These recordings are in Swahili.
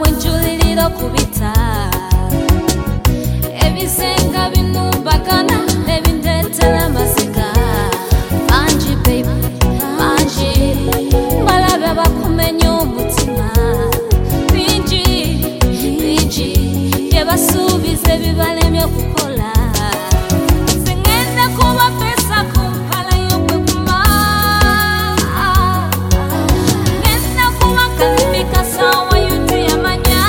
bwenjulirira okubita ebisenga binumbagana nebindetera amaziga mangi baby mangi balabe bakumenya omutima bingi bingi byebasuubiza ebibalemye okukola singenda kubapesa kumpala y'okwekuma ngenda kuba kalimika sawa yuti yamanya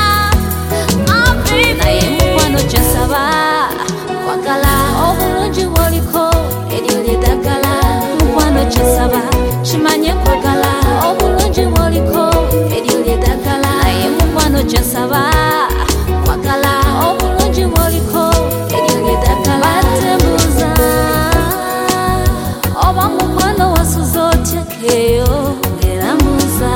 naye mukwano kyensaba kwagala obulungi bwoliko eryo lyeddagala mukwano kyensaba kimanye kwagala obulungi bwoliko eryo lyeddagala naye mukwano kyensaba kwagala obulungi bwoliko eryo lyeddagala batembuza oba mukwano wasuza otyekeyo ngeramuza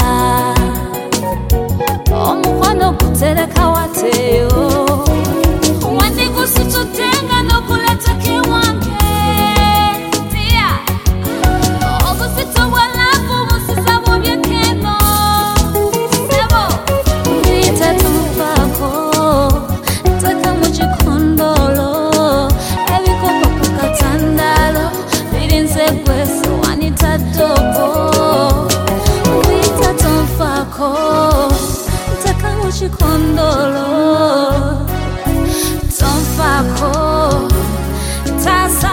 omukwano gutereka wateyo wandigusitutenga nokuleteka ewange tia obuzito bwalavu busiza bubyekeno sebo mbita tumufako ntaka mu kikondolo ebikopo ku katandalo birinze gweso wanitaddoko mbita tumufako ntaka mu kikondolo tonfako tasa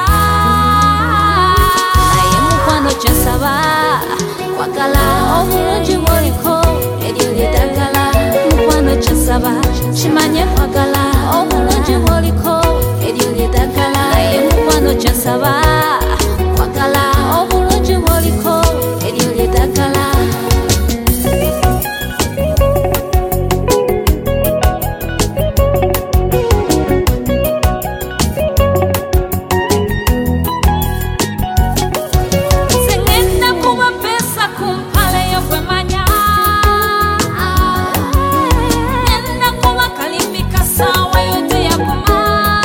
naye mukwano kyensaba kwagala obulungi bwoliko eryo lyeddagala mukwano kyensaba kimanye kwagala obulungi bwoliko eryo lyeddagala naye mukwano kyensaba kwagala obulungi bwoliko eryo lyeddagala singenda kubapesa kumpala y'okwemanya ngenda kuba kalimika sawa yote yakuma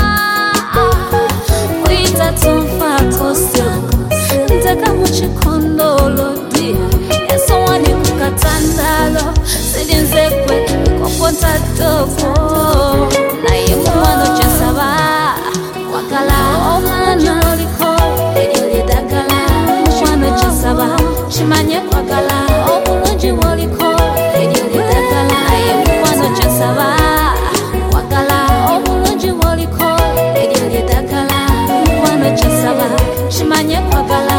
kwita tumfako soko ntaka mu kikondolo dia esowani ku katandalo sirinzekwe ikoko ntaddoko naye mukwano kyensaba kwagala obulungi bwoliko eryo lyeddagala mukwano kyensaba kimanye kwagala obulungi bwoliko eryo lyeddagala naye mukwano kyensaba kwagala obulungi bwoliko eryo lyeddagala mukwano kyensaba kimanye kwagala